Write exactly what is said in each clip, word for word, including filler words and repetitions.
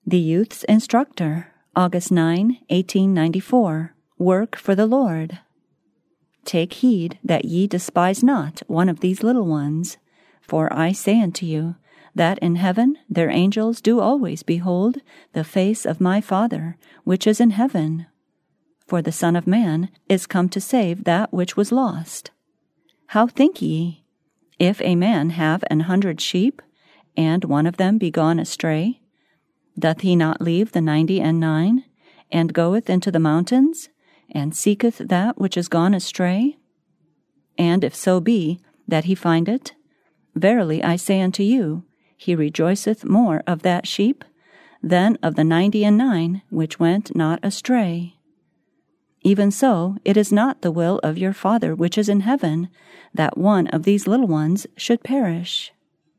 The Youth's Instructor, August ninth, eighteen ninety-four. Work for the Lord. Take heed that ye despise not one of these little ones. For I say unto you, that in heaven their angels do always behold the face of my Father, which is in heaven. For the Son of Man is come to save that which was lost. How think ye? If a man have an hundred sheep, and one of them be gone astray, doth he not leave the ninety and nine, and goeth into the mountains, and seeketh that which is gone astray? And if so be that he find it, verily I say unto you, he rejoiceth more of that sheep than of the ninety and nine which went not astray. Even so, it is not the will of your Father which is in heaven that one of these little ones should perish.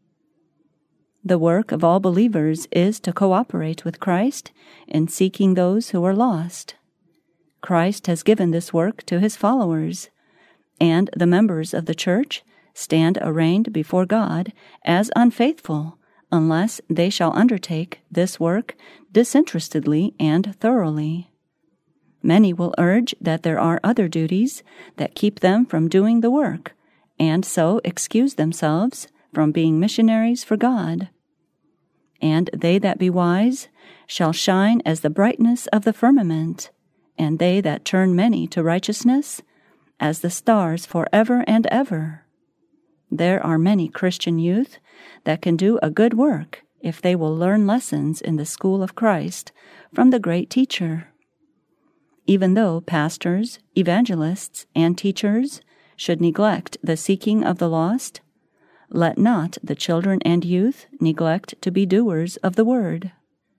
The work of all believers is to cooperate with Christ in seeking those who are lost. Christ has given this work to his followers, and the members of the church stand arraigned before God as unfaithful unless they shall undertake this work disinterestedly and thoroughly. Many will urge that there are other duties that keep them from doing the work, and so excuse themselves from being missionaries for God. And they that be wise shall shine as the brightness of the firmament, and they that turn many to righteousness as the stars forever and ever. There are many Christian youth that can do a good work if they will learn lessons in the school of Christ from the great teacher. Even though pastors, evangelists, and teachers should neglect the seeking of the lost, let not the children and youth neglect to be doers of the word.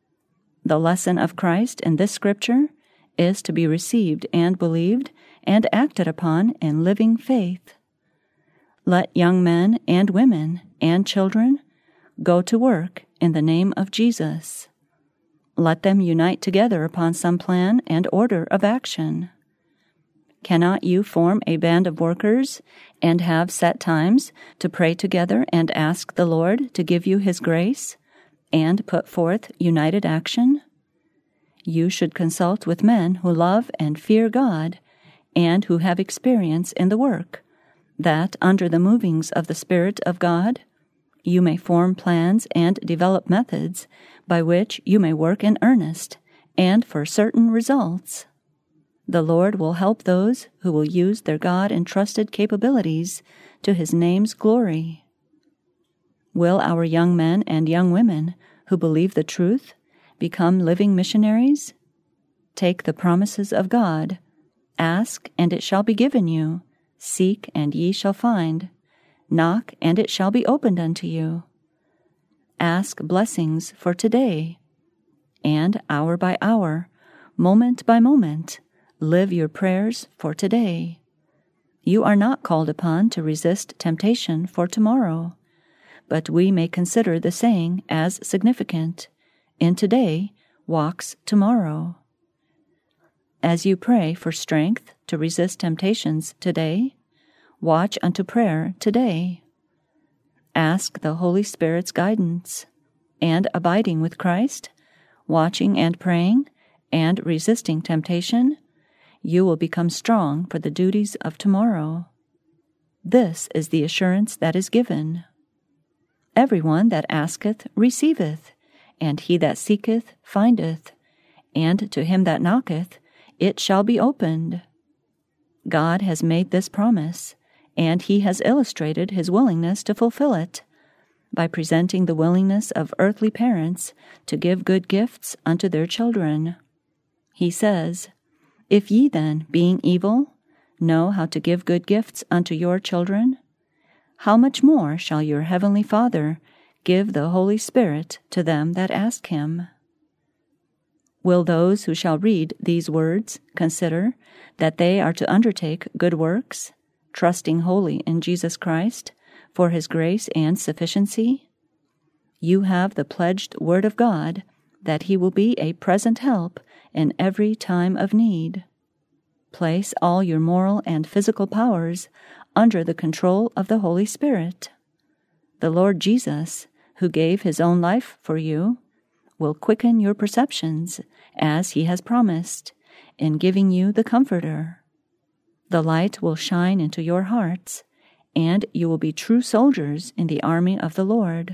The lesson of Christ in this scripture is to be received and believed and acted upon in living faith. Let young men and women and children go to work in the name of Jesus. Let them unite together upon some plan and order of action. Cannot you form a band of workers and have set times to pray together and ask the Lord to give you his grace and put forth united action? You should consult with men who love and fear God and who have experience in the work, that under the movings of the Spirit of God, you may form plans and develop methods by which you may work in earnest and for certain results. The Lord will help those who will use their God-entrusted capabilities to his name's glory. Will our young men and young women who believe the truth become living missionaries? Take the promises of God. Ask, and it shall be given you. Seek, and ye shall find. Knock, and it shall be opened unto you. Ask blessings for today, and hour by hour, moment by moment, live your prayers for today. You are not called upon to resist temptation for tomorrow, but we may consider the saying as significant. In today walks tomorrow. As you pray for strength to resist temptations today, watch unto prayer today. Ask the Holy Spirit's guidance, and abiding with Christ, watching and praying, and resisting temptation, you will become strong for the duties of tomorrow. This is the assurance that is given. Everyone that asketh receiveth, and he that seeketh findeth, and to him that knocketh it shall be opened. God has made this promise, and he has illustrated his willingness to fulfill it by presenting the willingness of earthly parents to give good gifts unto their children. He says, If ye then, being evil, know how to give good gifts unto your children, how much more shall your heavenly Father give the Holy Spirit to them that ask him? Will those who shall read these words consider that they are to undertake good works, trusting wholly in Jesus Christ for his grace and sufficiency? You have the pledged word of God that he will be a present help in every time of need. Place all your moral and physical powers under the control of the Holy Spirit. The Lord Jesus, who gave his own life for you, will quicken your perceptions, as he has promised, in giving you the Comforter. The light will shine into your hearts, and you will be true soldiers in the army of the Lord.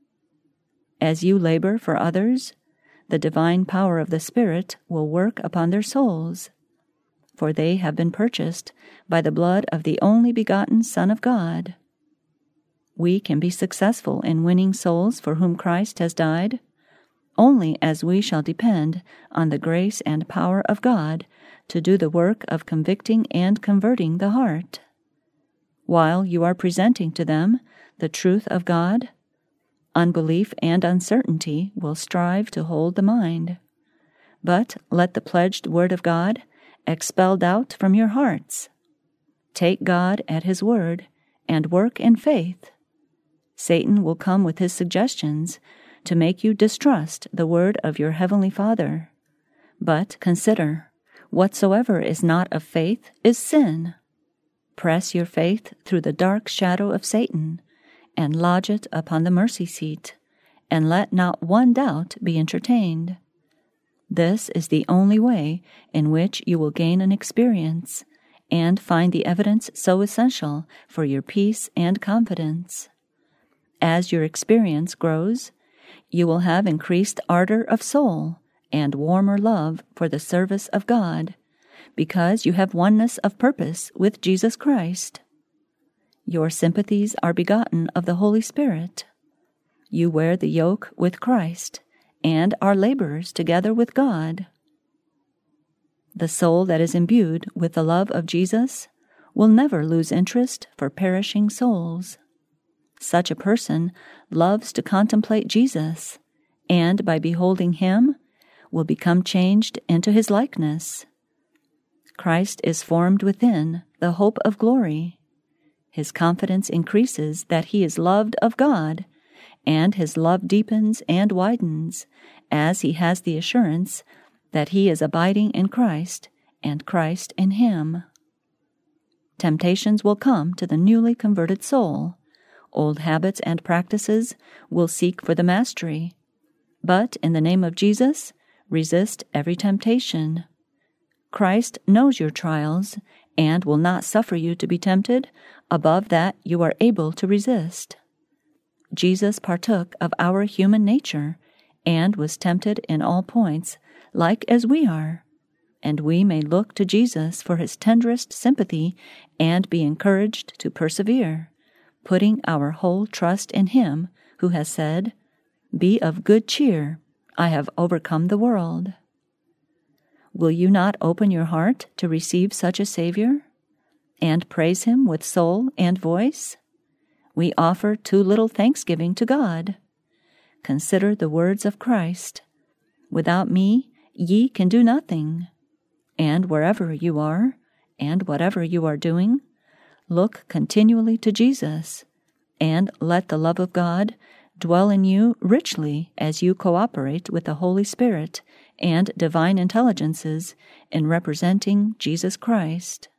As you labor for others, the divine power of the Spirit will work upon their souls, for they have been purchased by the blood of the only begotten Son of God. We can be successful in winning souls for whom Christ has died only as we shall depend on the grace and power of God to do the work of convicting and converting the heart. While you are presenting to them the truth of God, unbelief and uncertainty will strive to hold the mind. But let the pledged word of God expel doubt from your hearts. Take God at his word and work in faith. Satan will come with his suggestions to make you distrust the word of your heavenly Father. But consider, whatsoever is not of faith is sin. Press your faith through the dark shadow of Satan, and lodge it upon the mercy seat, and let not one doubt be entertained. This is the only way in which you will gain an experience, and find the evidence so essential for your peace and confidence. As your experience grows, you will have increased ardor of soul and warmer love for the service of God, because you have oneness of purpose with Jesus Christ. Your sympathies are begotten of the Holy Spirit. You wear the yoke with Christ, and are laborers together with God. The soul that is imbued with the love of Jesus will never lose interest for perishing souls. Such a person loves to contemplate Jesus, and by beholding him, will become changed into his likeness. Christ is formed within the hope of glory. His confidence increases that he is loved of God, and his love deepens and widens as he has the assurance that he is abiding in Christ and Christ in him. Temptations will come to the newly converted soul. Old habits and practices will seek for the mastery. But in the name of Jesus, resist every temptation. Christ knows your trials and will not suffer you to be tempted above that you are able to resist. Jesus partook of our human nature and was tempted in all points, like as we are, and we may look to Jesus for his tenderest sympathy and be encouraged to persevere, putting our whole trust in him who has said, "Be of good cheer, I have overcome the world." Will you not open your heart to receive such a Savior, and praise him with soul and voice? We offer too little thanksgiving to God. Consider the words of Christ, "Without me ye can do nothing." And wherever you are, and whatever you are doing, look continually to Jesus, and let the love of God dwell in you richly as you cooperate with the Holy Spirit and divine intelligences in representing Jesus Christ.